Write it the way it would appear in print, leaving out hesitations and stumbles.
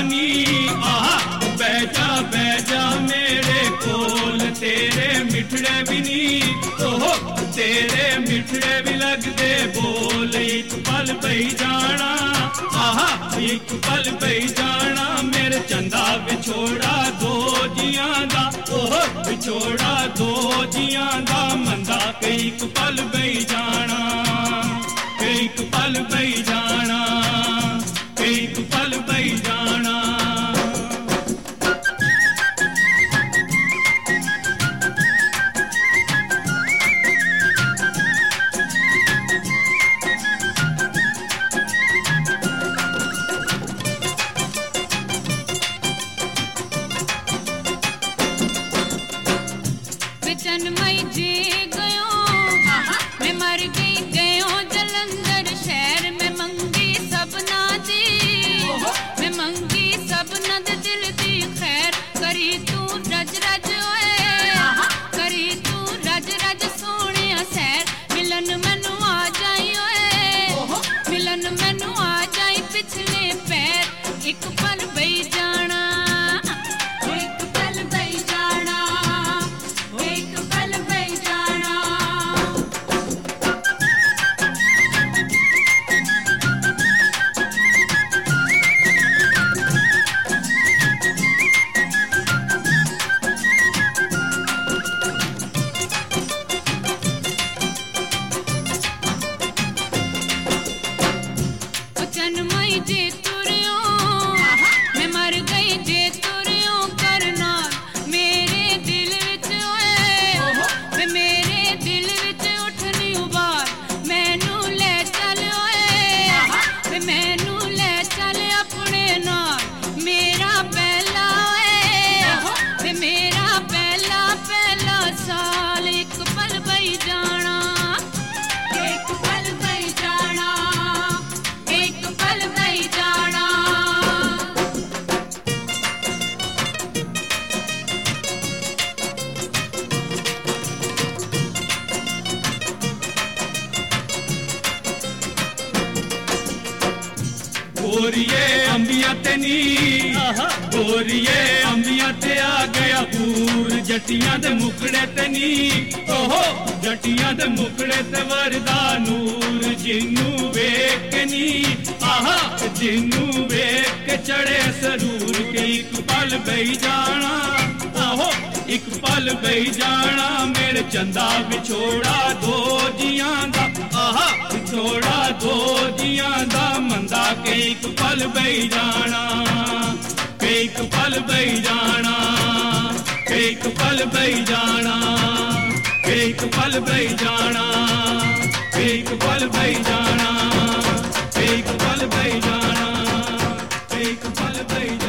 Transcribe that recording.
नी आहा बह जा मेरे कोल तेरे मिठड़े भी नी ओहो तेरे मिठड़े भी लगदे बोल एक पल बही जाना आहा एक पल बही जाना मेरे चंदा विछोड़ा दो जियां दा ओहो विछोड़ा दो जियां दा मंदा एक पल बही जाना एक पल बही जाना एक पल बही जाना चनमई जी गयो मैं मर गई गयो जलंधर शहर में मंगी सबना दी मैं मंगी सबना दे दिल दी खैर करी तू रज रज ओए करी तू रज रज सोने सैर मिलन मैनू आ जाई ओए मिलन मैनू आ जाई पिछले पैर एक पल बही जाना चनमई जे तुरियो मैं मर गई जे तुरियो करना मेरे दिल विच ओए मेरे दिल विच उठनी उबार मैनू ले चल ओए मैनू ले चल अपने नाल मेरा पहला ओए मेरा पहला पहला साल एक पल बही जाना एक पल बही जाना एक पल बही जाना गोरिये अंबिया ते नी गोरिये अंबिया ते आ गया पूर जटियां दे मुकड़े ते नी ओहो जटियां दे मुकड़े ते वरदा नूर जिन्नू वेख के नी आहा जिन्नू वेख के चढ़े सरूर के एक पल बही जाना ओहो एक पल बही जाना मेरे चंदा विछोड़ा दो जियां दा आहा विछोड़ा दो जियां दा मंदा के एक पल बही जाना एक पल बही जाना एक पल बही जाना एक पल बही जाना एक पल बही जाना एक पल बही जाना एक पल बही